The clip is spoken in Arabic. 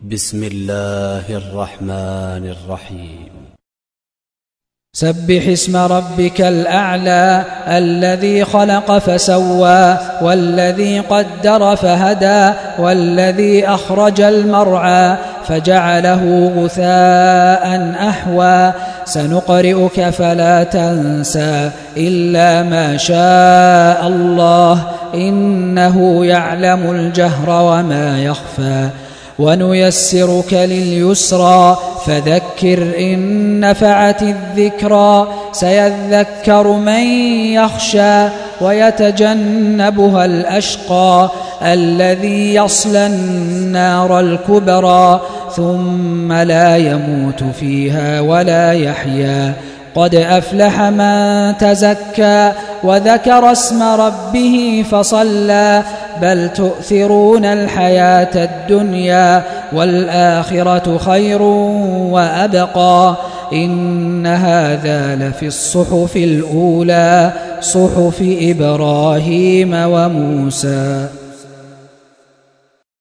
بسم الله الرحمن الرحيم. سبح اسم ربك الأعلى الذي خلق فسوى والذي قدر فهدى والذي أخرج المرعى فجعله غثاء أحوى سنقرئك فلا تنسى إلا ما شاء الله إنه يعلم الجهر وما يخفى ونيسرك لليسرى فذكر إن نفعت الذكرى سيذكر من يخشى ويتجنبها الأشقى الذي يصلى النار الكبرى ثم لا يموت فيها ولا يحيا قد أفلح من تزكى وذكر اسم ربه فصلى بل تؤثرون الحياة الدنيا والآخرة خير وأبقى إن هذا لفي الصحف الأولى صحف إبراهيم وموسى.